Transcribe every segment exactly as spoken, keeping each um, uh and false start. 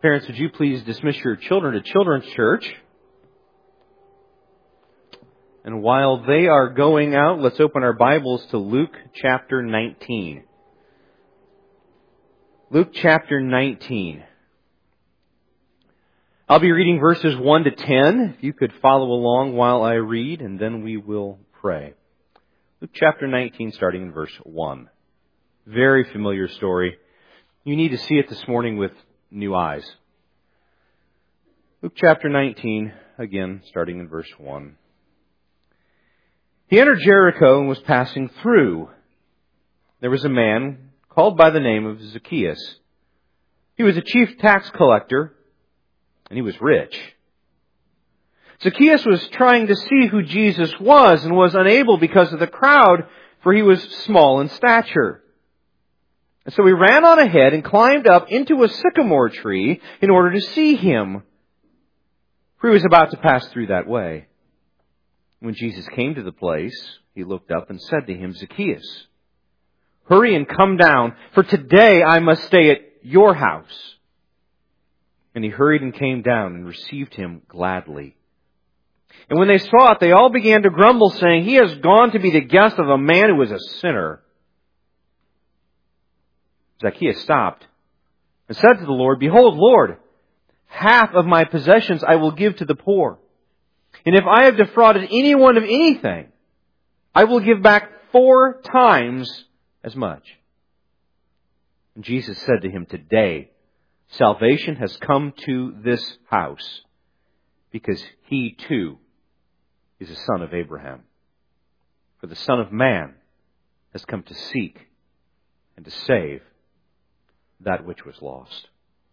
Parents, would you please dismiss your children to Children's Church? And while they are going out, let's open our Bibles to Luke chapter nineteen. Luke chapter nineteen. I'll be reading verses one to ten. If you could follow along while I read, and then we will pray. Luke chapter nineteen, starting in verse one. Very familiar story. You need to see it this morning with new eyes. Luke chapter nineteen, again, starting in verse one. He entered Jericho and was passing through. There was a man called by the name of Zacchaeus. He was a chief tax collector, and he was rich. Zacchaeus was trying to see who Jesus was and was unable because of the crowd, for he was small in stature. And so he ran on ahead and climbed up into a sycamore tree in order to see him, for he was about to pass through that way. When Jesus came to the place, he looked up and said to him, Zacchaeus, hurry and come down, for today I must stay at your house. And he hurried and came down and received him gladly. And when they saw it, they all began to grumble, saying, he has gone to be the guest of a man who was a sinner. Zacchaeus stopped and said to the Lord, behold, Lord, half of my possessions I will give to the poor. And if I have defrauded anyone of anything, I will give back four times as much. And Jesus said to him, today salvation has come to this house, because he too is a son of Abraham. For the Son of Man has come to seek and to save that which was lost.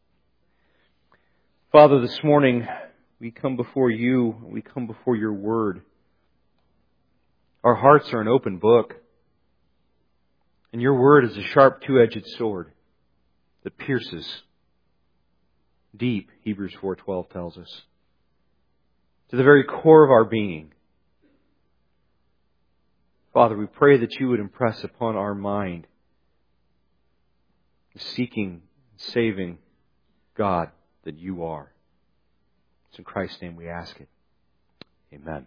Father, this morning we come before you, we come before your word. Our hearts are an open book, and your word is a sharp two-edged sword that pierces deep, Hebrews four twelve tells us, to the very core of our being. Father, we pray that you would impress upon our mind the seeking, saving God that you are. It's in Christ's name we ask it. Amen.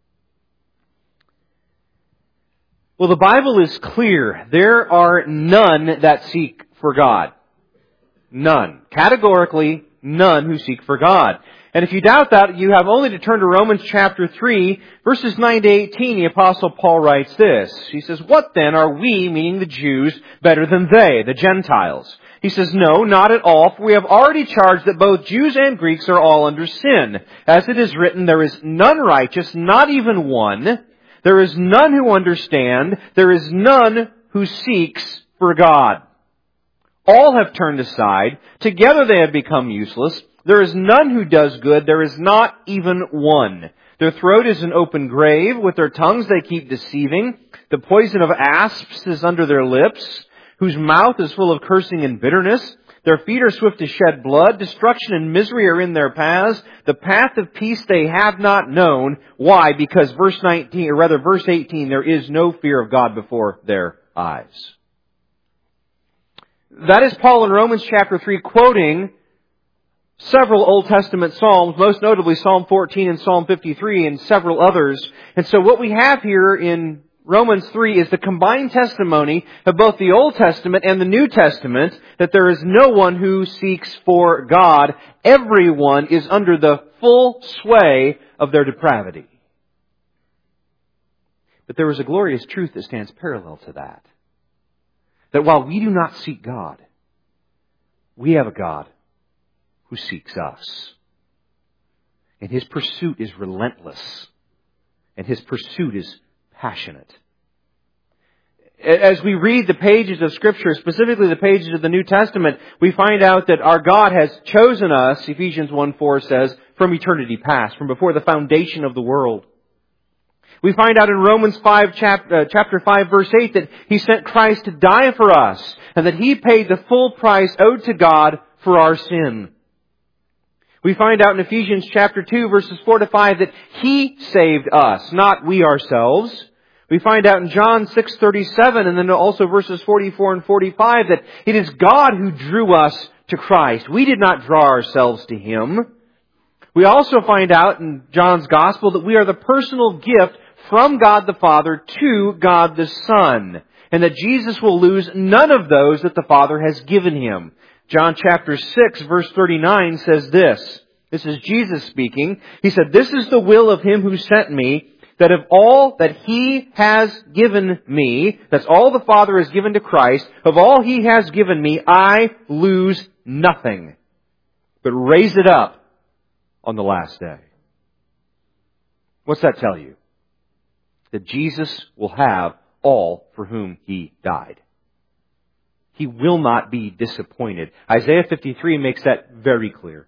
Well, the Bible is clear. There are none that seek for God. None. Categorically, none who seek for God. And if you doubt that, you have only to turn to Romans chapter three, verses nine to eighteen. The Apostle Paul writes this. He says, what then are we, meaning the Jews, better than they, the Gentiles? He says, no, not at all, for we have already charged that both Jews and Greeks are all under sin. As it is written, there is none righteous, not even one. There is none who understand. There is none who seeks for God. All have turned aside. Together they have become useless. There is none who does good. There is not even one. Their throat is an open grave. With their tongues they keep deceiving. The poison of asps is under their lips, whose mouth is full of cursing and bitterness. Their feet are swift to shed blood. Destruction and misery are in their paths. The path of peace they have not known. Why? Because verse nineteen, or rather verse eighteen, there is no fear of God before their eyes. That is Paul in Romans chapter three quoting several Old Testament Psalms, most notably Psalm fourteen and Psalm fifty-three and several others. And so what we have here in Romans three is the combined testimony of both the Old Testament and the New Testament that there is no one who seeks for God. Everyone is under the full sway of their depravity. But there is a glorious truth that stands parallel to that. That while we do not seek God, we have a God who seeks us. And His pursuit is relentless. And His pursuit is passionate. As we read the pages of Scripture, specifically the pages of the New Testament, we find out that our God has chosen us, Ephesians one four says, from eternity past, from before the foundation of the world. We find out in Romans five, chapter five, verse eight, that He sent Christ to die for us, and that He paid the full price owed to God for our sin. We find out in Ephesians chapter two, verses four to five, that He saved us, not we ourselves. We find out in John six thirty-seven, and then also verses forty-four and forty-five, that it is God who drew us to Christ. We did not draw ourselves to Him. We also find out in John's Gospel that we are the personal gift from God the Father to God the Son, and that Jesus will lose none of those that the Father has given Him. John chapter six, verse thirty-nine says this. This is Jesus speaking. He said, "This is the will of Him who sent me, that of all that He has given me," that's all the Father has given to Christ, "of all He has given me, I lose nothing, but raise it up on the last day." What's that tell you? That Jesus will have all for whom He died. He will not be disappointed. Isaiah fifty-three makes that very clear.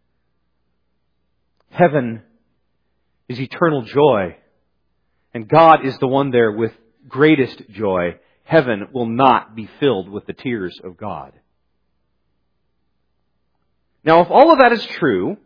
Heaven is eternal joy, and God is the one there with greatest joy. Heaven will not be filled with the tears of God. Now, if all of that is true,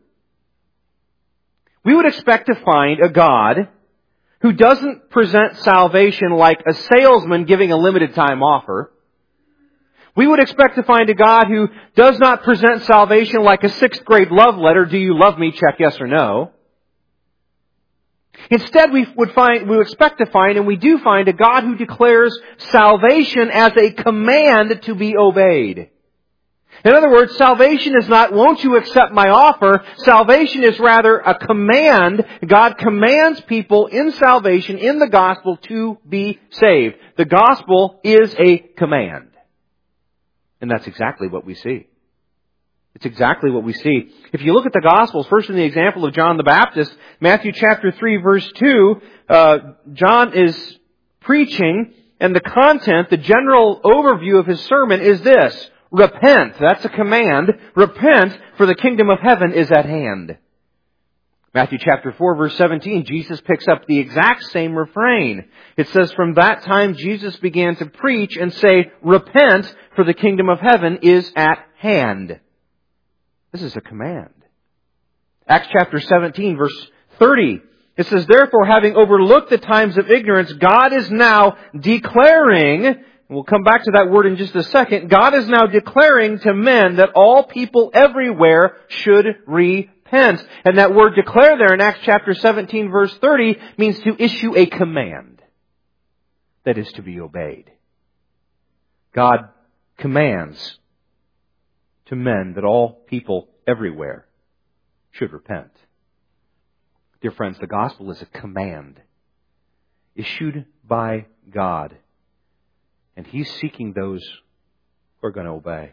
we would expect to find a God who doesn't present salvation like a salesman giving a limited time offer. We would expect to find a God who does not present salvation like a sixth grade love letter, "Do you love me?" check yes or no. Instead, we would find, we would expect to find, and we do find, a God who declares salvation as a command to be obeyed. In other words, salvation is not, "Won't you accept my offer?" Salvation is rather a command. God commands people in salvation, in the gospel, to be saved. The gospel is a command. And that's exactly what we see. It's exactly what we see. If you look at the Gospels, first in the example of John the Baptist, Matthew chapter three, verse two, uh, John is preaching, and the content, the general overview of his sermon is this: repent. That's a command. Repent, for the kingdom of heaven is at hand. Matthew chapter four, verse seventeen, Jesus picks up the exact same refrain. It says, "From that time Jesus began to preach and say, 'Repent, for the kingdom of heaven is at hand.'" This is a command. Acts chapter seventeen, verse thirty, it says, "Therefore, having overlooked the times of ignorance, God is now declaring," and we'll come back to that word in just a second, "God is now declaring to men that all people everywhere should repent." And that word "declare" there in Acts chapter seventeen, verse thirty, means to issue a command that is to be obeyed. God commands to men that all people everywhere should repent. Dear friends, the gospel is a command issued by God, and He's seeking those who are going to obey.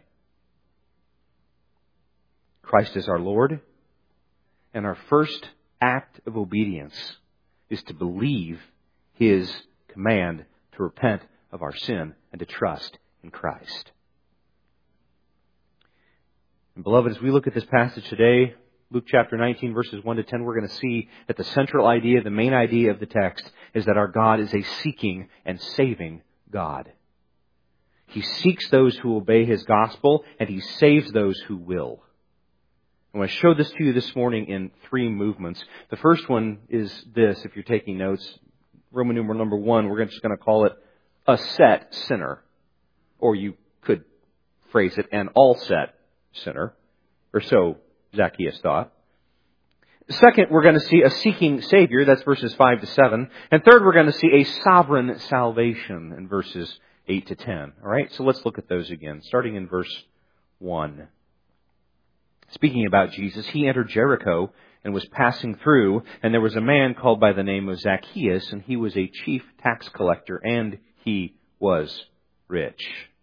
Christ is our Lord, and our first act of obedience is to believe His command to repent of our sin and to trust in Christ. And beloved, as we look at this passage today, Luke chapter nineteen, verses one to ten, we're going to see that the central idea, the main idea of the text, is that our God is a seeking and saving God. He seeks those who obey His gospel, and He saves those who will. I want to show this to you this morning in three movements. The first one is this, if you're taking notes. Roman numeral number one, we're just going to call it a set sinner. Or you could phrase it an all-set sinner. Or so Zacchaeus thought. Second, we're going to see a seeking Savior. That's verses five to seven. And third, we're going to see a sovereign salvation in verses eight to ten. All right, so let's look at those again, starting in verse one. Speaking about Jesus, He entered Jericho and was passing through, and there was a man called by the name of Zacchaeus, and he was a chief tax collector, and he was rich.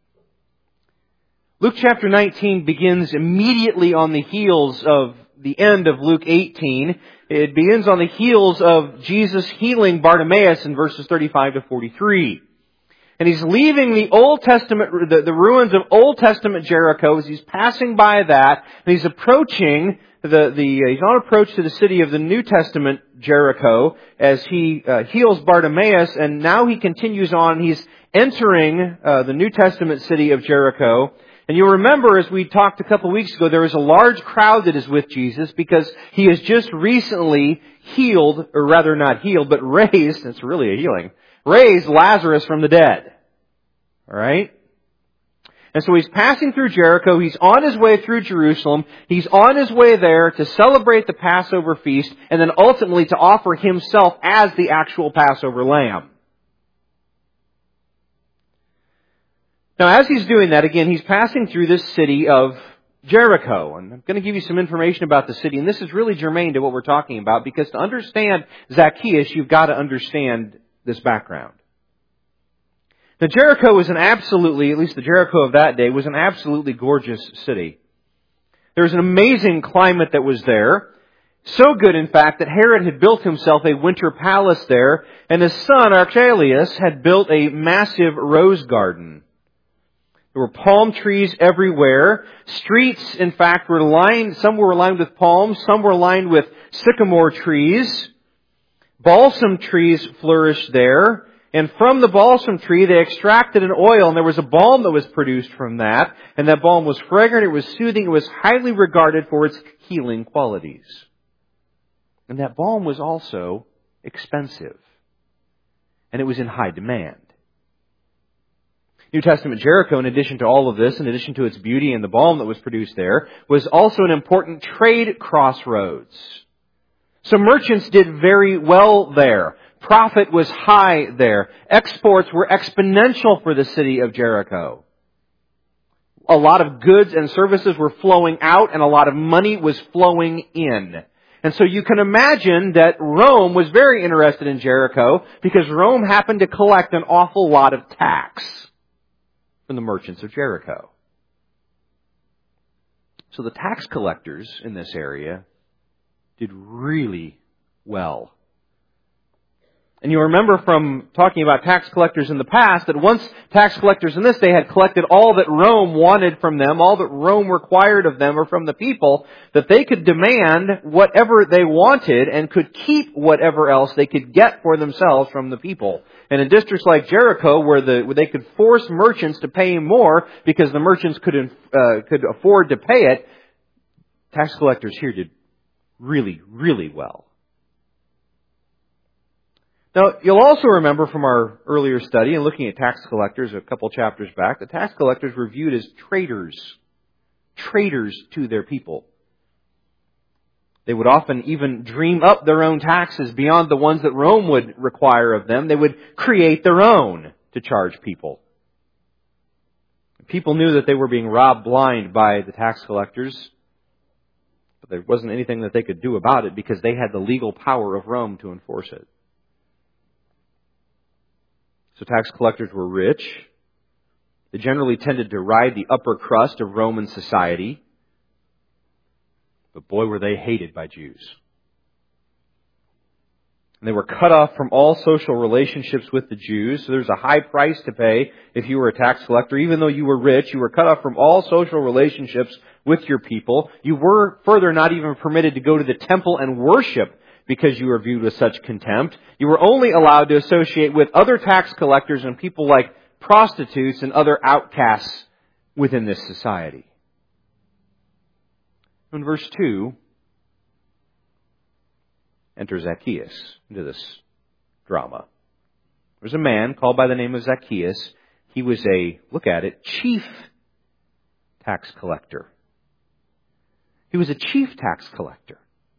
Luke chapter nineteen begins immediately on the heels of the end of Luke eighteen. It begins on the heels of Jesus healing Bartimaeus in verses thirty-five to forty-three. And He's leaving the Old Testament, the, the ruins of Old Testament Jericho as He's passing by that, and He's approaching the, the uh, He's on approach to the city of the New Testament Jericho as He uh, heals Bartimaeus, and now He continues on. He's entering uh, the New Testament city of Jericho. And you'll remember, as we talked a couple of weeks ago, there is a large crowd that is with Jesus because He has just recently healed, or rather not healed, but raised, it's really a healing, raised Lazarus from the dead. All right? And so he's passing through Jericho. He's on his way through Jerusalem. He's on his way there to celebrate the Passover feast and then ultimately to offer himself as the actual Passover lamb. Now, as he's doing that, again, he's passing through this city of Jericho. And I'm going to give you some information about the city. And this is really germane to what we're talking about, because to understand Zacchaeus, you've got to understand this background. Now, Jericho was an absolutely, at least the Jericho of that day, was an absolutely gorgeous city. There was an amazing climate that was there. So good, in fact, that Herod had built himself a winter palace there, and his son, Archelaus, had built a massive rose garden. There were palm trees everywhere. Streets, in fact, were lined, some were lined with palms, some were lined with sycamore trees. Balsam trees flourished there. And from the balsam tree, they extracted an oil, and there was a balm that was produced from that. And that balm was fragrant, it was soothing, it was highly regarded for its healing qualities. And that balm was also expensive. And it was in high demand. New Testament Jericho, in addition to all of this, in addition to its beauty and the balm that was produced there, was also an important trade crossroads. So merchants did very well there. Profit was high there. Exports were exponential for the city of Jericho. A lot of goods and services were flowing out, and a lot of money was flowing in. And so you can imagine that Rome was very interested in Jericho, because Rome happened to collect an awful lot of tax from the merchants of Jericho. So the tax collectors in this area did really well. And you remember from talking about tax collectors in the past that once tax collectors in this day had collected all that Rome wanted from them, all that Rome required of them or from the people, that they could demand whatever they wanted and could keep whatever else they could get for themselves from the people. And in districts like Jericho, where, the, where they could force merchants to pay more because the merchants could, uh, could afford to pay it, tax collectors here did really, really well. Now, you'll also remember from our earlier study and looking at tax collectors a couple chapters back, that tax collectors were viewed as traitors. Traitors to their people. They would often even dream up their own taxes beyond the ones that Rome would require of them. They would create their own to charge people. People knew that they were being robbed blind by the tax collectors, but there wasn't anything that they could do about it because they had the legal power of Rome to enforce it. So tax collectors were rich. They generally tended to ride the upper crust of Roman society. But boy, were they hated by Jews. And they were cut off from all social relationships with the Jews. So there's a high price to pay if you were a tax collector. Even though you were rich, you were cut off from all social relationships with your people. You were further not even permitted to go to the temple and worship because you were viewed with such contempt. You were only allowed to associate with other tax collectors and people like prostitutes and other outcasts within this society. In verse two, enter Zacchaeus into this drama. There's a man called by the name of Zacchaeus. He was a, look at it, chief tax collector. He was a chief tax collector.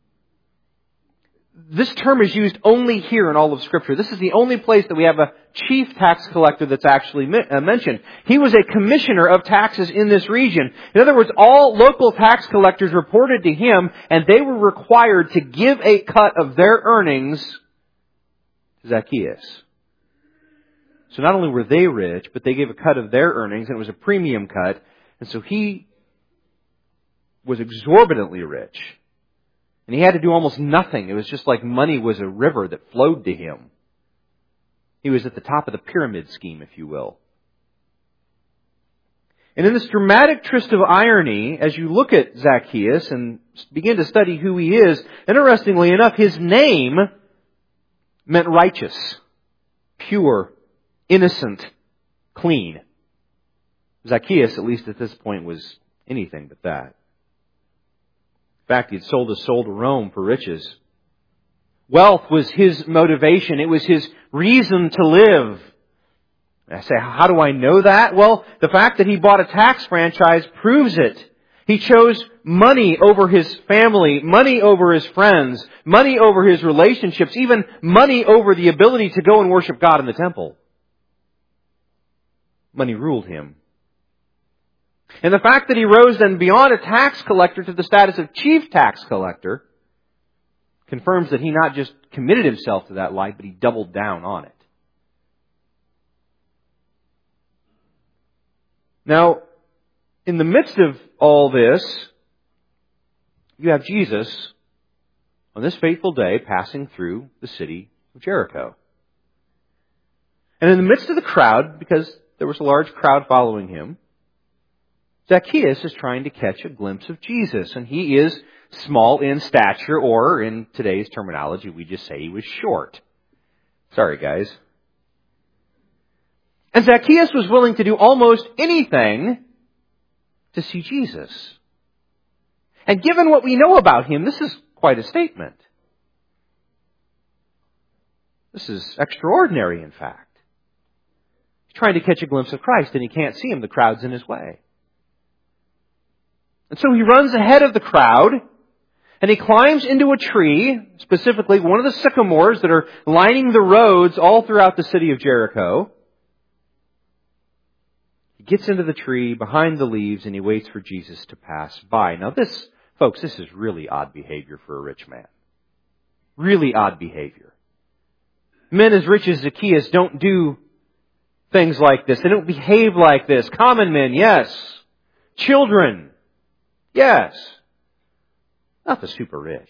This term is used only here in all of Scripture. This is the only place that we have a chief tax collector that's actually mentioned. He was a commissioner of taxes in this region. In other words, all local tax collectors reported to him, and they were required to give a cut of their earnings to Zacchaeus. So not only were they rich, but they gave a cut of their earnings, and it was a premium cut. And so he was exorbitantly rich. And he had to do almost nothing. It was just like money was a river that flowed to him. He was at the top of the pyramid scheme, if you will. And in this dramatic twist of irony, as you look at Zacchaeus and begin to study who he is, interestingly enough, his name meant righteous, pure, innocent, clean. Zacchaeus, at least at this point, was anything but that. In fact, he had sold his soul to Rome for riches. Wealth was his motivation. It was his reason to live. I say, how do I know that? Well, the fact that he bought a tax franchise proves it. He chose money over his family, money over his friends, money over his relationships, even money over the ability to go and worship God in the temple. Money ruled him. And the fact that he rose then beyond a tax collector to the status of chief tax collector confirms that he not just committed himself to that life, but he doubled down on it. Now, in the midst of all this, you have Jesus on this fateful day passing through the city of Jericho. And in the midst of the crowd, because there was a large crowd following him, Zacchaeus is trying to catch a glimpse of Jesus. And he is small in stature, or in today's terminology, we just say he was short. Sorry, guys. And Zacchaeus was willing to do almost anything to see Jesus. And given what we know about him, this is quite a statement. This is extraordinary, in fact. He's trying to catch a glimpse of Christ, and he can't see him. The crowd's in his way. And so he runs ahead of the crowd, and he climbs into a tree, specifically one of the sycamores that are lining the roads all throughout the city of Jericho. He gets into the tree behind the leaves, and he waits for Jesus to pass by. Now this, folks, this is really odd behavior for a rich man. Really odd behavior. Men as rich as Zacchaeus don't do things like this. They don't behave like this. Common men, yes. Children, yes. Not the super rich.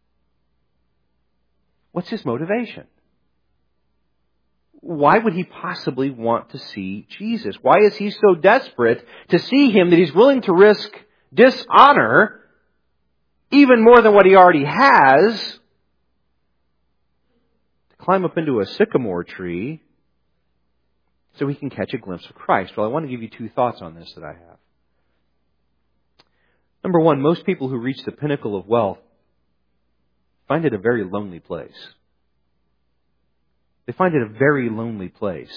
What's his motivation? Why would he possibly want to see Jesus? Why is he so desperate to see him that he's willing to risk dishonor, even more than what he already has, to climb up into a sycamore tree so he can catch a glimpse of Christ? Well, I want to give you two thoughts on this that I have. Number one, most people who reach the pinnacle of wealth find it a very lonely place. They find it a very lonely place.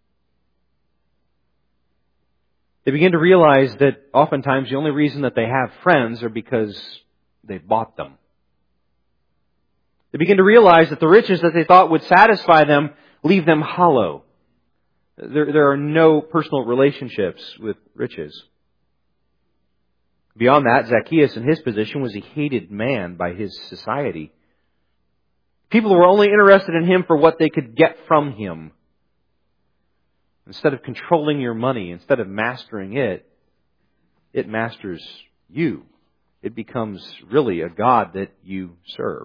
They begin to realize that oftentimes the only reason that they have friends are because they bought them. They begin to realize that the riches that they thought would satisfy them leave them hollow. There, there are no personal relationships with riches. Beyond that, Zacchaeus in his position was a hated man by his society. People were only interested in him for what they could get from him. Instead of controlling your money, instead of mastering it, it masters you. It becomes really a god that you serve.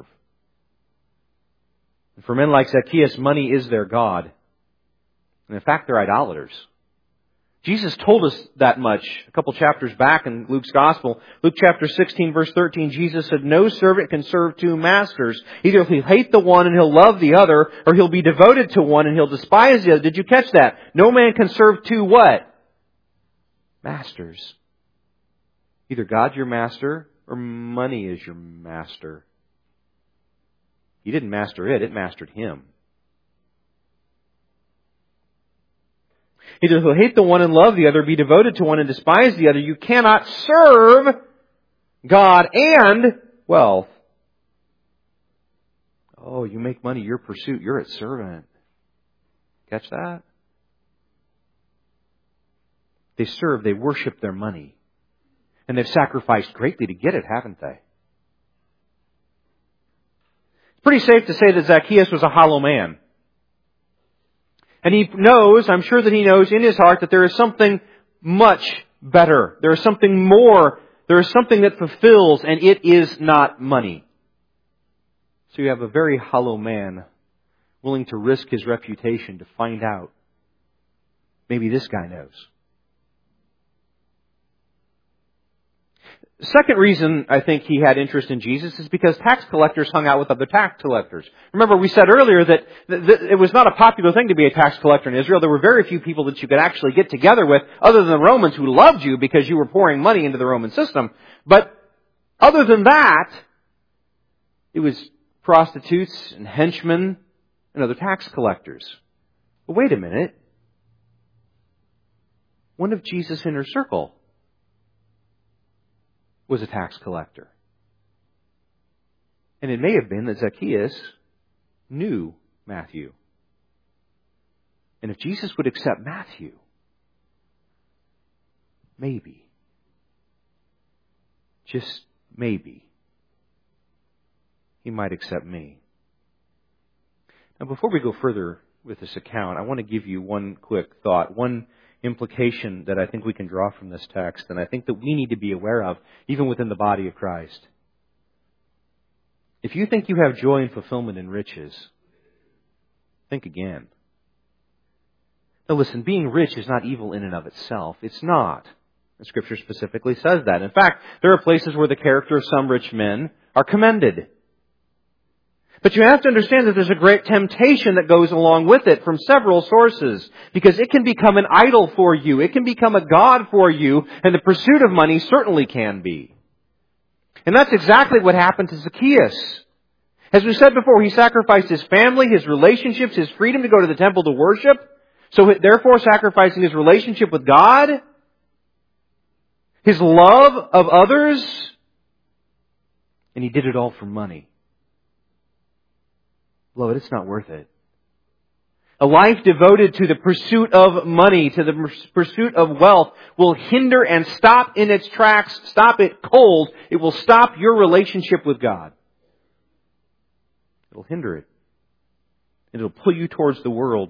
And for men like Zacchaeus, money is their god. And in fact, they're idolaters. Jesus told us that much a couple chapters back in Luke's Gospel. Luke chapter sixteen, verse thirteen, Jesus said, "No servant can serve two masters. Either he'll hate the one and he'll love the other, or he'll be devoted to one and he'll despise the other." Did you catch that? No man can serve two what? Masters. Either God's your master or money is your master. He didn't master it, it mastered him. Either he'll hate the one and love the other, be devoted to one and despise the other. You cannot serve God and wealth. Oh, you make money your pursuit. You're its servant. Catch that? They serve, they worship their money. And they've sacrificed greatly to get it, haven't they? It's pretty safe to say that Zacchaeus was a hollow man. And he knows, I'm sure that he knows in his heart that there is something much better. There is something more. There is something that fulfills, and it is not money. So you have a very hollow man willing to risk his reputation to find out. Maybe this guy knows. The second reason I think he had interest in Jesus is because tax collectors hung out with other tax collectors. Remember, we said earlier that it was not a popular thing to be a tax collector in Israel. There were very few people that you could actually get together with other than the Romans who loved you because you were pouring money into the Roman system. But other than that, it was prostitutes and henchmen and other tax collectors. But wait a minute. one of Jesus' inner circle was a tax collector. And it may have been that Zacchaeus knew Matthew. And if Jesus would accept Matthew, maybe, just maybe, He might accept me. Now, before we go further with this account, I want to give you one quick thought, one implication that I think we can draw from this text, and I think that we need to be aware of, even within the body of Christ. If you think you have joy and fulfillment in riches, think again. Now listen, being rich is not evil in and of itself. It's not. The Scripture specifically says that. In fact, there are places where the character of some rich men are commended. But you have to understand that there's a great temptation that goes along with it from several sources, because it can become an idol for you. It can become a god for you, and the pursuit of money certainly can be. And that's exactly what happened to Zacchaeus. As we said before, he sacrificed his family, his relationships, his freedom to go to the temple to worship, so therefore sacrificing his relationship with God, his love of others, and he did it all for money. Beloved, it's not worth it. A life devoted to the pursuit of money, to the pursuit of wealth, will hinder and stop in its tracks, stop it cold. It will stop your relationship with God. It'll hinder it. It'll pull you towards the world.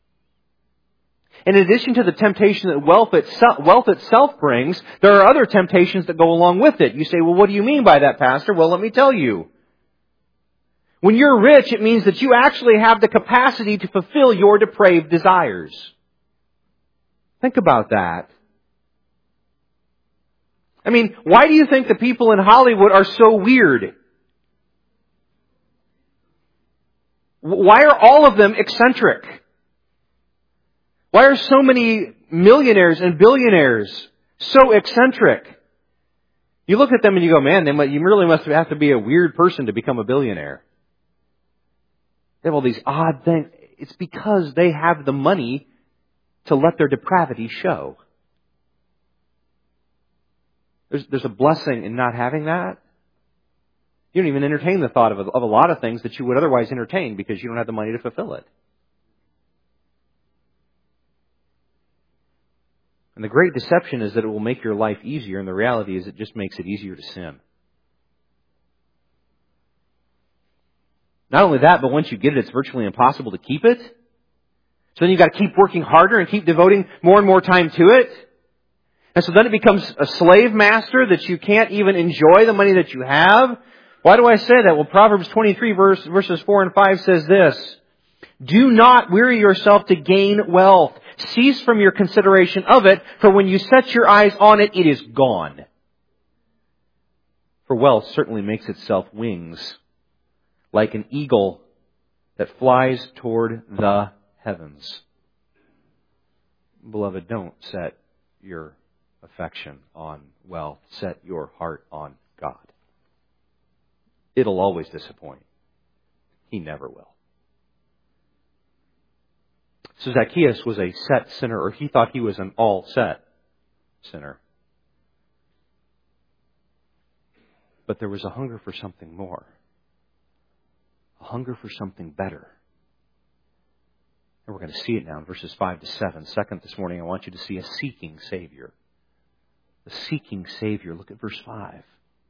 In addition to the temptation that wealth itself, wealth itself brings, there are other temptations that go along with it. You say, well, what do you mean by that, Pastor? Well, let me tell you. When you're rich, it means that you actually have the capacity to fulfill your depraved desires. Think about that. I mean, why do you think the people in Hollywood are so weird? Why are all of them eccentric? Why are so many millionaires and billionaires so eccentric? You look at them and you go, man, they might, you really must have to be a weird person to become a billionaire. They have all these odd things. It's because they have the money to let their depravity show. There's, there's a blessing in not having that. You don't even entertain the thought of a, of a lot of things that you would otherwise entertain because you don't have the money to fulfill it. And the great deception is that it will make your life easier, and the reality is it just makes it easier to sin. Not only that, but once you get it, it's virtually impossible to keep it. So then you've got to keep working harder and keep devoting more and more time to it. And so then it becomes a slave master that you can't even enjoy the money that you have. Why do I say that? Well, Proverbs twenty-three verse, verses four and five says this. Do not weary yourself to gain wealth. Cease from your consideration of it, for when you set your eyes on it, it is gone. For wealth certainly makes itself wings, like an eagle that flies toward the heavens. Beloved, don't set your affection on wealth. Set your heart on God. It'll always disappoint. He never will. So Zacchaeus was a set sinner, or he thought he was an all-set sinner. But there was a hunger for something more. A hunger for something better. And we're going to see it now in verses five to seven. Second, this morning, I want you to see a seeking Savior. A seeking Savior. Look at verse five.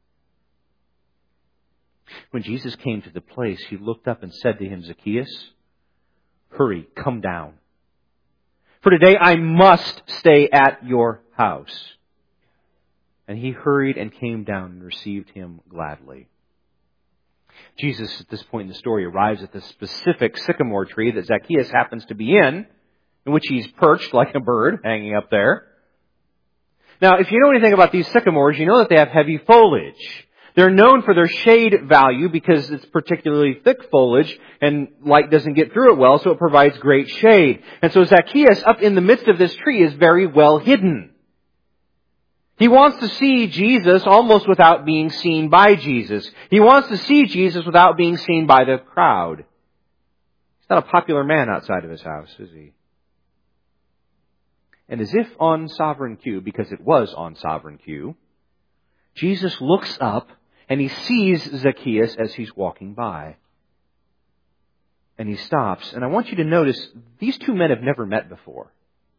When Jesus came to the place, He looked up and said to him, Zacchaeus, hurry, come down. For today I must stay at your house. And he hurried and came down and received him gladly. Jesus, at this point in the story, arrives at the specific sycamore tree that Zacchaeus happens to be in, in which he's perched like a bird hanging up there. Now, if you know anything about these sycamores, you know that they have heavy foliage. They're known for their shade value because it's particularly thick foliage and light doesn't get through it well, so it provides great shade. And so Zacchaeus, up in the midst of this tree, is very well hidden. He wants to see Jesus almost without being seen by Jesus. He wants to see Jesus without being seen by the crowd. He's not a popular man outside of his house, is he? And as if on sovereign cue, because it was on sovereign cue, Jesus looks up and he sees Zacchaeus as he's walking by. And he stops. And I want you to notice, these two men have never met before.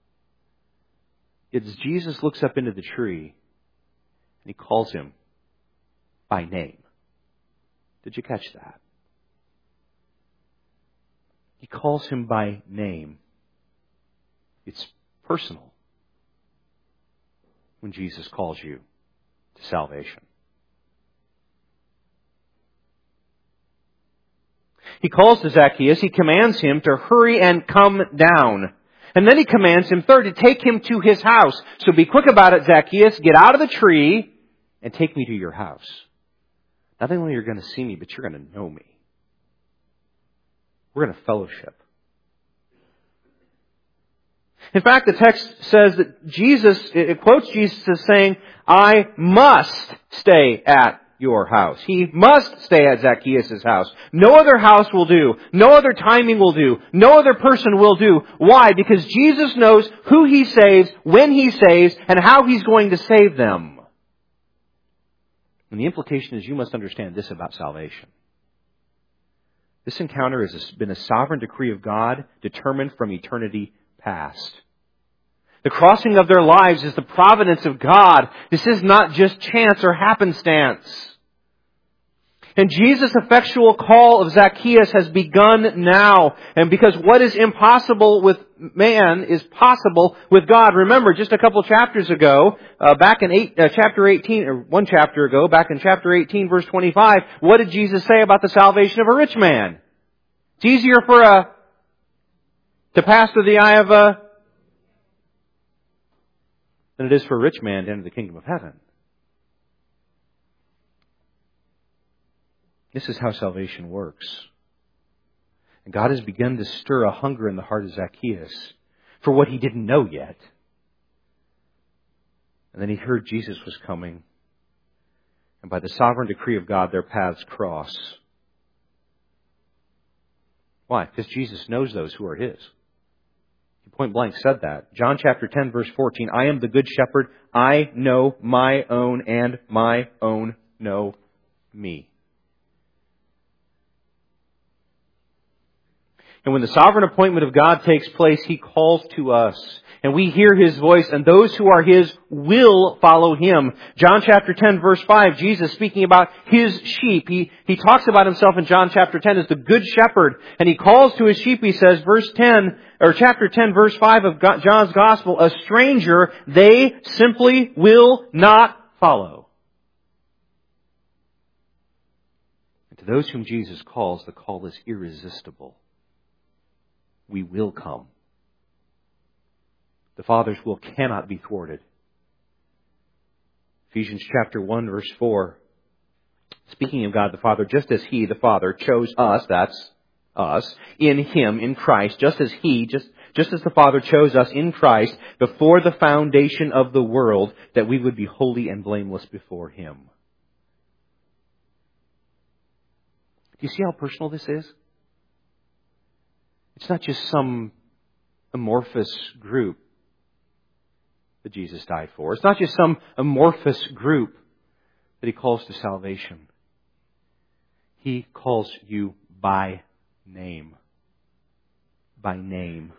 It's Jesus looks up into the tree and he calls him by name. Did you catch that? He calls him by name. It's personal when Jesus calls you to salvation. He calls to Zacchaeus. He commands him to hurry and come down. And then he commands him, third, to take him to his house. So be quick about it, Zacchaeus. Get out of the tree and take me to your house. Not only are you going to see me, but you're going to know me. We're going to fellowship. In fact, the text says that Jesus, it quotes Jesus as saying, I must stay at your house. He must stay at Zacchaeus' house. No other house will do. No other timing will do. No other person will do. Why? Because Jesus knows who He saves, when He saves, and how He's going to save them. And the implication is you must understand this about salvation. This encounter has been a sovereign decree of God determined from eternity past. The crossing of their lives is the providence of God. This is not just chance or happenstance. And Jesus' effectual call of Zacchaeus has begun now. And because what is impossible with man is possible with God. Remember, just a couple chapters ago, uh, back in eight, uh, chapter eighteen, or one chapter ago, back in chapter eighteen, verse twenty-five, what did Jesus say about the salvation of a rich man? It's easier for a to pass through the eye of a than it is for a rich man to enter the kingdom of heaven. This is how salvation works. And God has begun to stir a hunger in the heart of Zacchaeus for what he didn't know yet. And then he heard Jesus was coming. And by the sovereign decree of God, their paths cross. Why? Because Jesus knows those who are His. He point blank said that. John chapter ten, verse fourteen, I am the good shepherd. I know my own, and my own know me. And when the sovereign appointment of God takes place, He calls to us. And we hear His voice, and those who are His will follow Him. John chapter ten, verse five, Jesus speaking about His sheep. He, he talks about Himself in John chapter ten as the good shepherd. And He calls to His sheep, He says, verse ten, or chapter ten, verse five of John's Gospel, a stranger they simply will not follow. And to those whom Jesus calls, the call is irresistible. We will come. The Father's will cannot be thwarted. Ephesians chapter one, verse four. Speaking of God the Father, just as He, the Father, chose us, that's us, in Him, in Christ, just as He, just, just as the Father chose us in Christ before the foundation of the world, that we would be holy and blameless before Him. Do you see how personal this is? It's not just some amorphous group that Jesus died for. It's not just some amorphous group that He calls to salvation. He calls you by name. By name.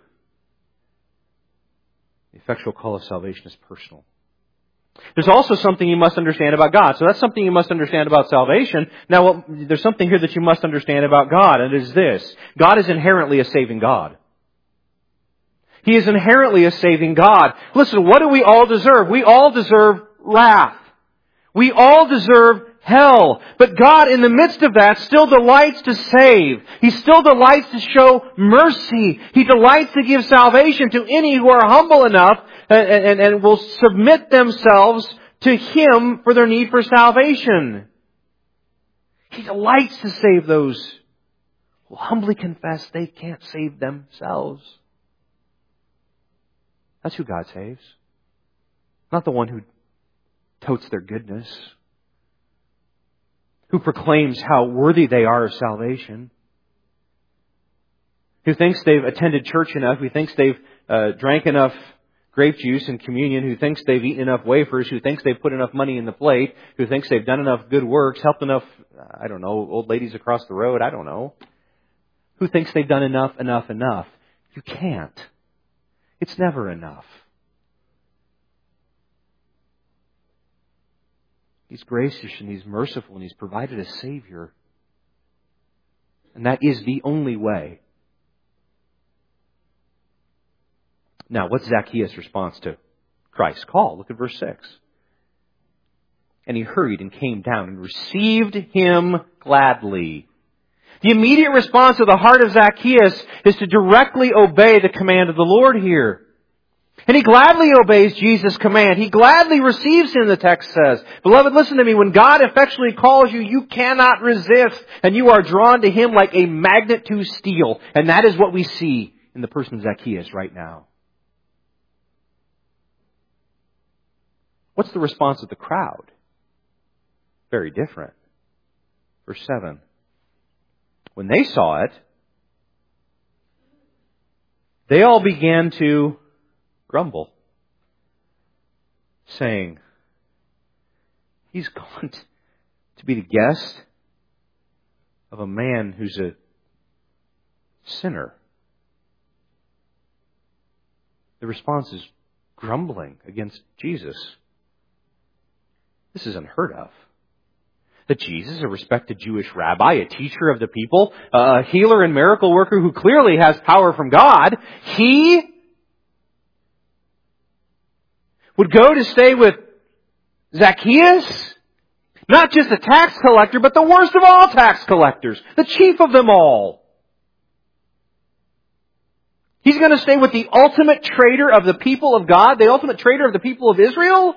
The effectual call of salvation is personal. There's also something you must understand about God. So that's something you must understand about salvation. Now, well, there's something here that you must understand about God, and it is this. God is inherently a saving God. He is inherently a saving God. Listen, what do we all deserve? We all deserve wrath. We all deserve hell. But God, in the midst of that, still delights to save. He still delights to show mercy. He delights to give salvation to any who are humble enough and, and, and will submit themselves to Him for their need for salvation. He delights to save those who humbly confess they can't save themselves. That's who God saves. Not the one who totes their goodness, who proclaims how worthy they are of salvation, who thinks they've attended church enough, who thinks they've uh, drank enough grape juice and communion, who thinks they've eaten enough wafers, who thinks they've put enough money in the plate, who thinks they've done enough good works, helped enough, I don't know, old ladies across the road, I don't know. Who thinks they've done enough, enough, enough. You can't. It's never enough. He's gracious and He's merciful and He's provided a Savior. And that is the only way. Now, what's Zacchaeus' response to Christ's call? Look at verse six. And he hurried and came down and received Him gladly. The immediate response of the heart of Zacchaeus is to directly obey the command of the Lord here. And he gladly obeys Jesus' command. He gladly receives Him, the text says. Beloved, listen to me. When God effectually calls you, you cannot resist. And you are drawn to Him like a magnet to steel. And that is what we see in the person of Zacchaeus right now. What's the response of the crowd? Very different. Verse seven. When they saw it, they all began to grumble, saying, He's gone to be the guest of a man who's a sinner. The response is grumbling against Jesus. This is unheard of. That Jesus, a respected Jewish rabbi, a teacher of the people, a healer and miracle worker who clearly has power from God, He would go to stay with Zacchaeus, not just a tax collector, but the worst of all tax collectors, the chief of them all. He's going to stay with the ultimate traitor of the people of God, the ultimate traitor of the people of Israel.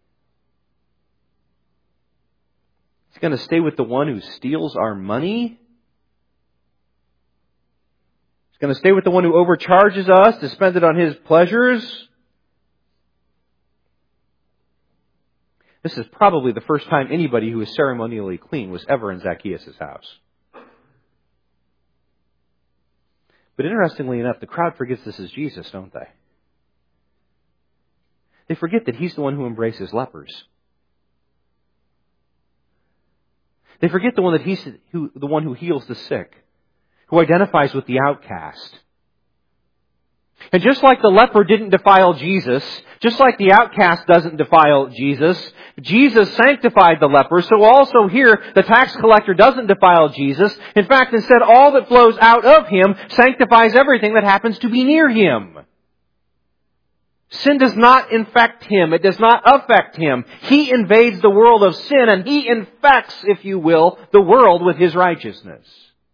He's going to stay with the one who steals our money. He's going to stay with the one who overcharges us to spend it on his pleasures. This is probably the first time anybody who is ceremonially clean was ever in Zacchaeus' house. But interestingly enough, the crowd forgets this is Jesus, don't they? They forget that He's the one who embraces lepers. They forget the one that He's who, the one who heals the sick, who identifies with the outcast. And just like the leper didn't defile Jesus, just like the outcast doesn't defile Jesus, Jesus sanctified the leper, so also here the tax collector doesn't defile Jesus. In fact, instead, all that flows out of Him sanctifies everything that happens to be near Him. Sin does not infect Him. It does not affect Him. He invades the world of sin, and He infects, if you will, the world with His righteousness.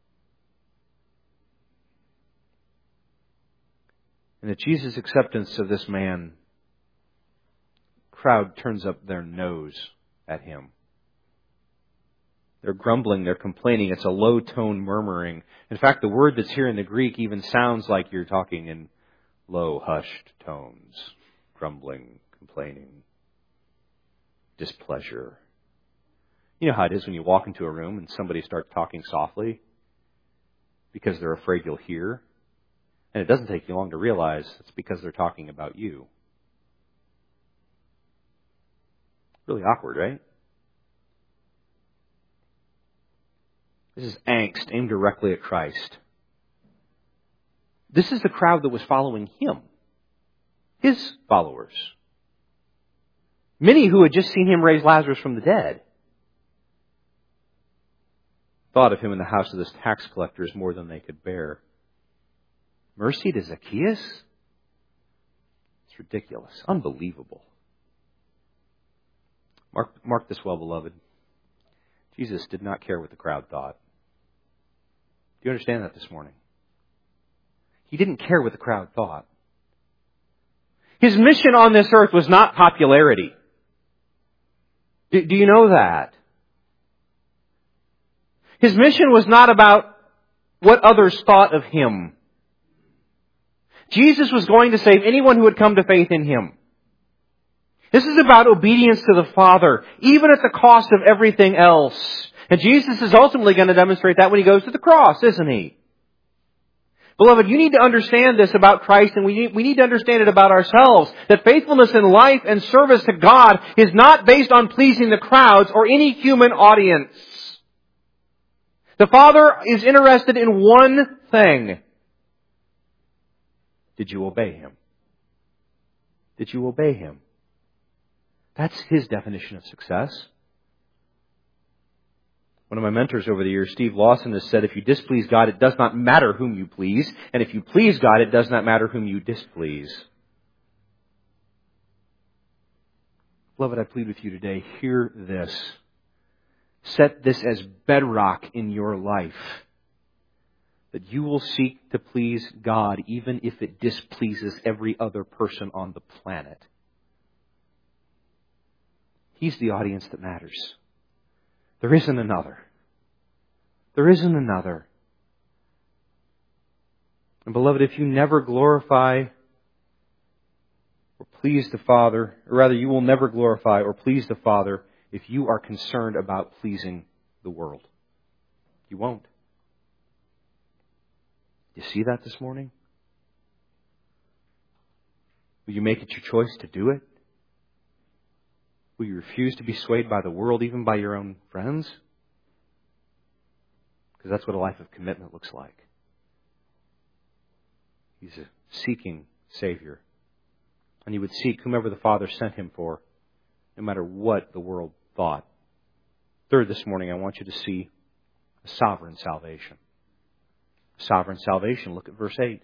And at Jesus' acceptance of this man, the crowd turns up their nose at Him. They're grumbling, they're complaining. It's a low-tone murmuring. In fact, the word that's here in the Greek even sounds like you're talking in low, hushed tones. Grumbling, complaining, displeasure. You know how it is when you walk into a room and somebody starts talking softly because they're afraid you'll hear. And it doesn't take you long to realize it's because they're talking about you. Really awkward, right? This is angst aimed directly at Christ. This is the crowd that was following Him. His followers. Many who had just seen Him raise Lazarus from the dead thought of Him in the house of this tax collector as more than they could bear. Mercy to Zacchaeus? It's ridiculous. Unbelievable. Mark, mark this well, beloved. Jesus did not care what the crowd thought. Do you understand that this morning? He didn't care what the crowd thought. His mission on this earth was not popularity. Do, do you know that? His mission was not about what others thought of Him. Jesus was going to save anyone who would come to faith in Him. This is about obedience to the Father, even at the cost of everything else. And Jesus is ultimately going to demonstrate that when He goes to the cross, isn't He? Beloved, you need to understand this about Christ, and we need, we need to understand it about ourselves. That faithfulness in life and service to God is not based on pleasing the crowds or any human audience. The Father is interested in one thing. Did you obey Him? Did you obey Him? That's His definition of success. One of my mentors over the years, Steve Lawson, has said, if you displease God, it does not matter whom you please. And if you please God, it does not matter whom you displease. Beloved, I plead with you today, hear this. Set this as bedrock in your life. That you will seek to please God even if it displeases every other person on the planet. He's the audience that matters. There isn't another. There isn't another. And beloved, if you never glorify or please the Father, or rather you will never glorify or please the Father if you are concerned about pleasing the world. You won't. You see that this morning? Will you make it your choice to do it? Will you refuse to be swayed by the world, even by your own friends? Because that's what a life of commitment looks like. He's a seeking Savior. And He would seek whomever the Father sent Him for, no matter what the world thought. Third, this morning, I want you to see a sovereign salvation. Sovereign salvation. Look at verse eight.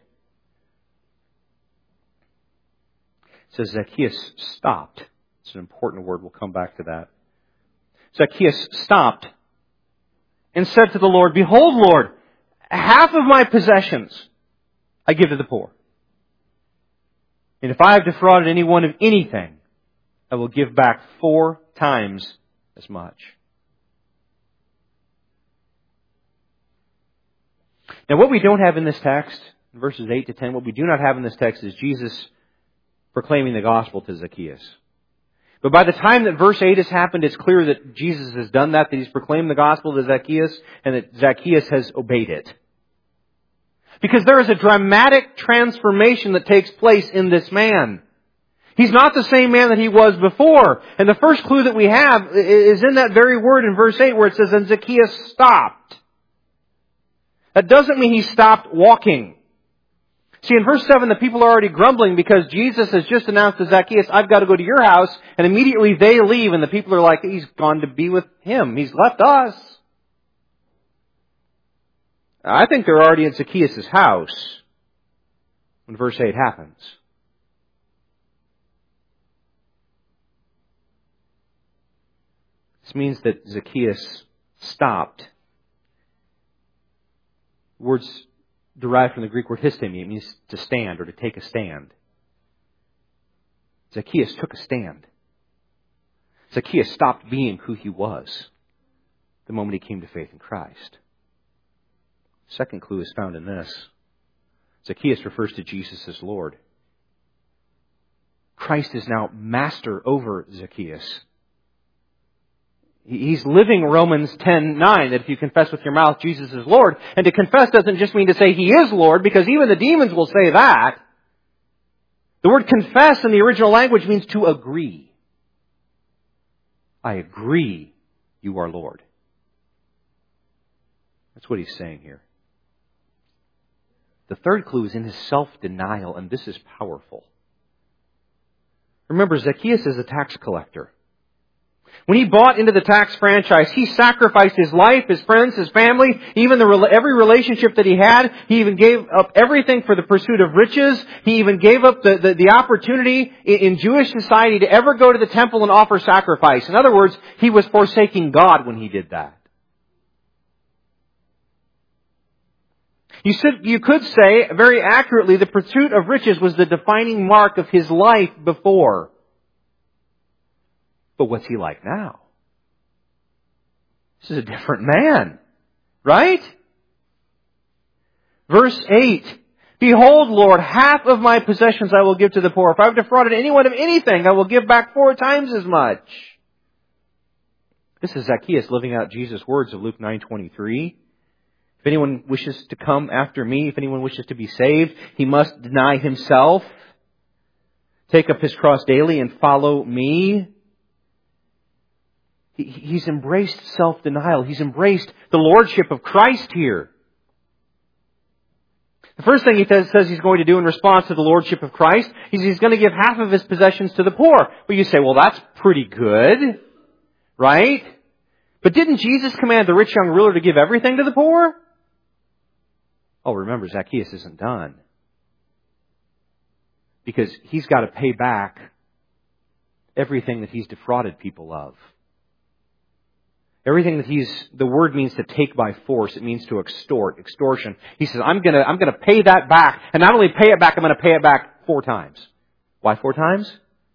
It says Zacchaeus stopped. It's an important word. We'll come back to that. Zacchaeus stopped and said to the Lord, Behold, Lord, half of my possessions I give to the poor. And if I have defrauded anyone of anything, I will give back four times as much. Now, what we don't have in this text, in verses eight to ten, what we do not have in this text is Jesus proclaiming the gospel to Zacchaeus. But by the time that verse eight has happened, it's clear that Jesus has done that, that He's proclaimed the gospel to Zacchaeus, and that Zacchaeus has obeyed it. Because there is a dramatic transformation that takes place in this man. He's not the same man that he was before. And the first clue that we have is in that very word in verse eight where it says, And Zacchaeus stopped. That doesn't mean he stopped walking. See, in verse seven, the people are already grumbling because Jesus has just announced to Zacchaeus, I've got to go to your house. And immediately they leave and the people are like, He's gone to be with Him. He's left us. I think they're already at Zacchaeus' house when verse eight happens. This means that Zacchaeus stopped. Words derived from the Greek word histemi. It means to stand or to take a stand. Zacchaeus took a stand. Zacchaeus stopped being who he was the moment he came to faith in Christ. Second clue is found in this. Zacchaeus refers to Jesus as Lord. Christ is now master over Zacchaeus. He's living Romans ten nine, that if you confess with your mouth Jesus is Lord. And to confess doesn't just mean to say He is Lord, because even the demons will say that. The word confess in the original language means to agree. I agree you are Lord. That's what he's saying here. The third clue is in his self-denial, and this is powerful. Remember, Zacchaeus is a tax collector. When he bought into the tax franchise, he sacrificed his life, his friends, his family, even the, every relationship that he had. He even gave up everything for the pursuit of riches. He even gave up the, the, the opportunity in, in Jewish society to ever go to the temple and offer sacrifice. In other words, he was forsaking God when he did that. You, should, you could say, very accurately, the pursuit of riches was the defining mark of his life before. But what's he like now? This is a different man, right? Verse eight. Behold, Lord, half of my possessions I will give to the poor. If I've defrauded anyone of anything, I will give back four times as much. This is Zacchaeus living out Jesus' words of Luke nine twenty-three. If anyone wishes to come after me, if anyone wishes to be saved, he must deny himself, take up his cross daily, and follow me. He's embraced self-denial. He's embraced the lordship of Christ here. The first thing he says he's going to do in response to the lordship of Christ is he's going to give half of his possessions to the poor. Well, you say, well, that's pretty good, right? But didn't Jesus command the rich young ruler to give everything to the poor? Oh, remember, Zacchaeus isn't done. Because he's got to pay back everything that he's defrauded people of. Everything that he's, the word means to take by force. It means to extort, extortion. He says, I'm gonna, I'm gonna pay that back. And not only pay it back, I'm gonna pay it back four times. Why four times?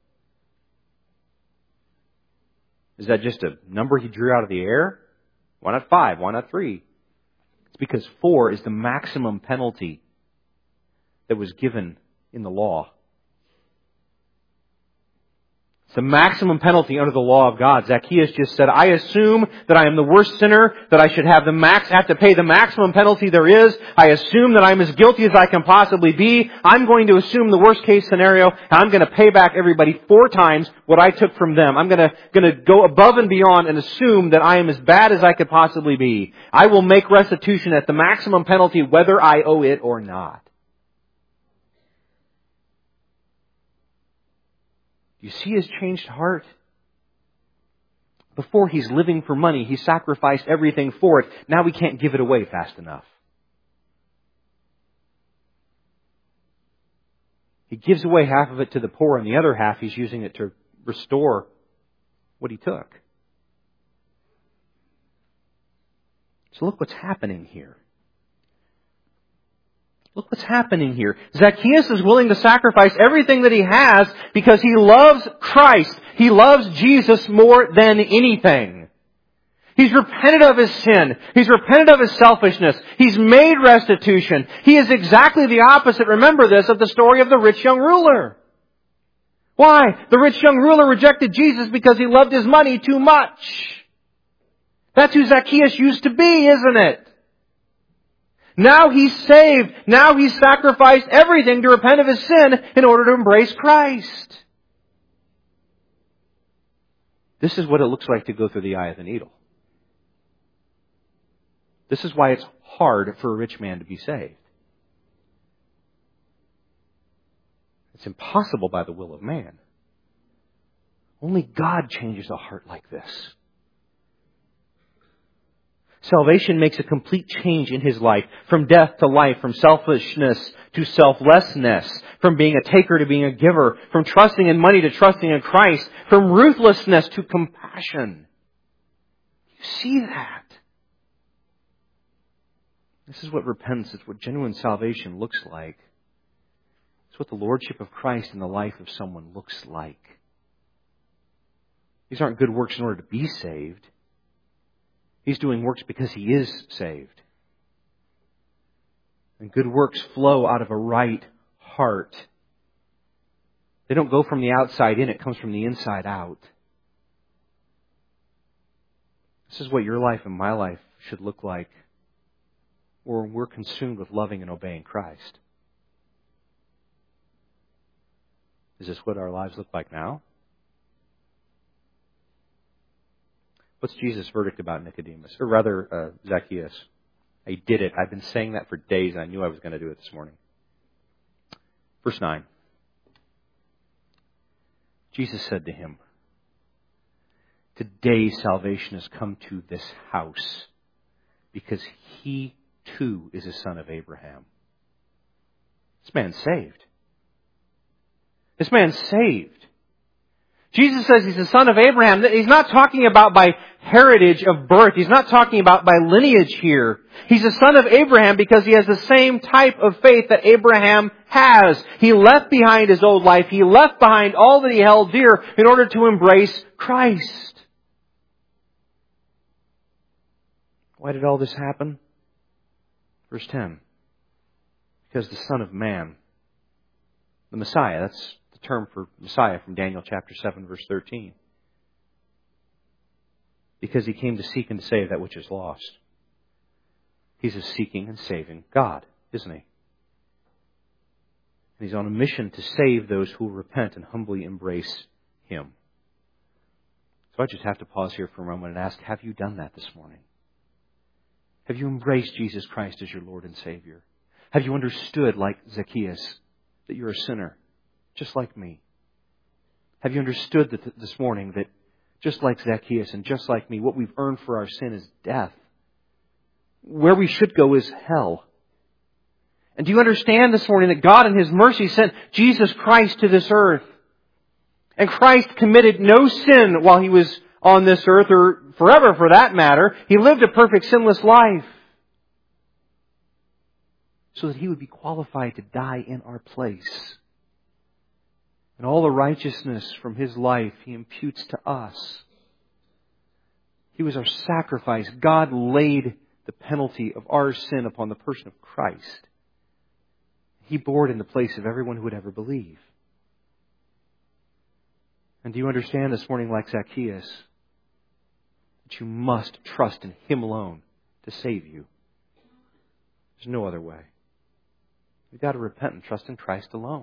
Is that just a number he drew out of the air? Why not five? Why not three? It's because four is the maximum penalty that was given in the law. It's the maximum penalty under the law of God. Zacchaeus just said, I assume that I am the worst sinner, that I should have the max, have to pay the maximum penalty there is. I assume that I'm as guilty as I can possibly be. I'm going to assume the worst case scenario, and I'm going to pay back everybody four times what I took from them. I'm going to, going to go above and beyond and assume that I am as bad as I could possibly be. I will make restitution at the maximum penalty whether I owe it or not. Do you see his changed heart? Before he's living for money, he sacrificed everything for it. Now he can't give it away fast enough. He gives away half of it to the poor, and the other half he's using it to restore what he took. So look what's happening here. Look what's happening here. Zacchaeus is willing to sacrifice everything that he has because he loves Christ. He loves Jesus more than anything. He's repented of his sin. He's repented of his selfishness. He's made restitution. He is exactly the opposite, remember this, of the story of the rich young ruler. Why? The rich young ruler rejected Jesus because he loved his money too much. That's who Zacchaeus used to be, isn't it? Now he's saved. Now he's sacrificed everything to repent of his sin in order to embrace Christ. This is what it looks like to go through the eye of the needle. This is why it's hard for a rich man to be saved. It's impossible by the will of man. Only God changes a heart like this. Salvation makes a complete change in his life. From death to life. From selfishness to selflessness. From being a taker to being a giver. From trusting in money to trusting in Christ. From ruthlessness to compassion. You see that? This is what repentance, it's what genuine salvation looks like. It's what the lordship of Christ in the life of someone looks like. These aren't good works in order to be saved. He's doing works because he is saved. And good works flow out of a right heart. They don't go from the outside in, it comes from the inside out. This is what your life and my life should look like, or we're consumed with loving and obeying Christ. Is this what our lives look like now? What's Jesus' verdict about Nicodemus? Or rather, uh, Zacchaeus. I did it. I've been saying that for days, and I knew I was going to do it this morning. Verse nine. Jesus said to him, "Today salvation has come to this house, because he too is a son of Abraham." This man's saved. This man's saved. Jesus says he's the son of Abraham. He's not talking about by heritage of birth. He's not talking about by lineage here. He's a son of Abraham because he has the same type of faith that Abraham has. He left behind his old life. He left behind all that he held dear in order to embrace Christ. Why did all this happen? Verse ten. Because the Son of Man, the Messiah, that's the term for Messiah from Daniel chapter seven, verse thirteen. Because he came to seek and to save that which is lost. He's a seeking and saving God, isn't He? And He's on a mission to save those who will repent and humbly embrace Him. So I just have to pause here for a moment and ask, have you done that this morning? Have you embraced Jesus Christ as your Lord and Savior? Have you understood, like Zacchaeus, that you're a sinner, just like me? Have you understood that this morning that just like Zacchaeus and just like me, what we've earned for our sin is death? Where we should go is hell. And do you understand this morning that God in His mercy sent Jesus Christ to this earth? And Christ committed no sin while He was on this earth, or forever for that matter. He lived a perfect sinless life so that He would be qualified to die in our place. And all the righteousness from His life He imputes to us. He was our sacrifice. God laid the penalty of our sin upon the person of Christ. He bore it in the place of everyone who would ever believe. And do you understand this morning, like Zacchaeus, that you must trust in Him alone to save you? There's no other way. You've got to repent and trust in Christ alone.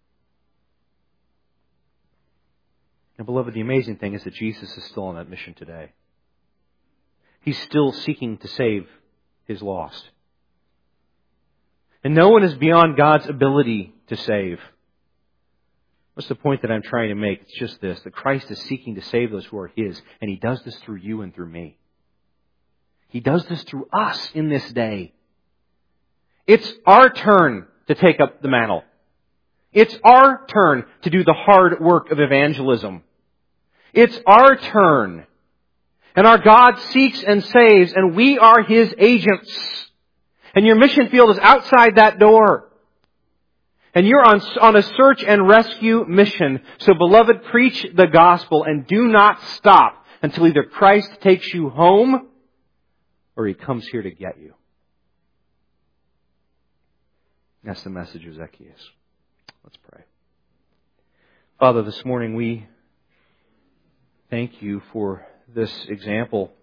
And beloved, the amazing thing is that Jesus is still on that mission today. He's still seeking to save His lost. And no one is beyond God's ability to save. What's the point that I'm trying to make? It's just this, that Christ is seeking to save those who are His, and He does this through you and through me. He does this through us in this day. It's our turn to take up the mantle. It's our turn to do the hard work of evangelism. It's our turn. And our God seeks and saves, and we are His agents. And your mission field is outside that door. And you're on, on a search and rescue mission. So beloved, preach the gospel and do not stop until either Christ takes you home or He comes here to get you. That's the message of Zacchaeus. Let's pray. Father, this morning we thank You for this example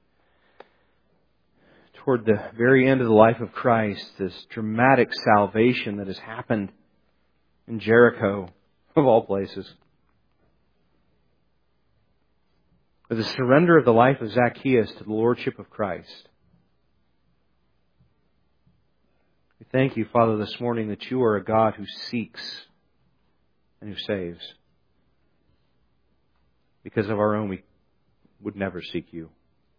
toward the very end of the life of Christ, this dramatic salvation that has happened in Jericho, of all places. With the surrender of the life of Zacchaeus to the Lordship of Christ. We thank You, Father, this morning that You are a God who seeks and who saves. Because of our own, we would never seek You.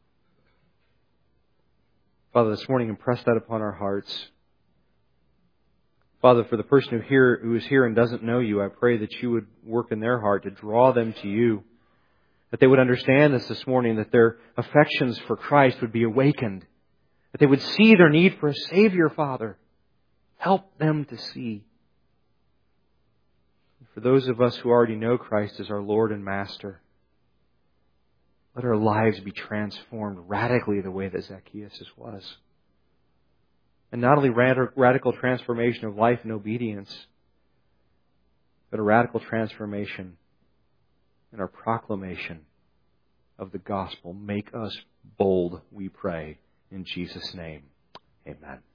Father, this morning impress that upon our hearts. Father, for the person who here who is here and doesn't know You, I pray that You would work in their heart to draw them to You. That they would understand this this morning, that their affections for Christ would be awakened. That they would see their need for a Savior, Father. Help them to see. For those of us who already know Christ as our Lord and Master, let our lives be transformed radically the way that Zacchaeus' was. And not only rad- radical transformation of life and obedience, but a radical transformation in our proclamation of the gospel. Make us bold, we pray, in Jesus' name. Amen.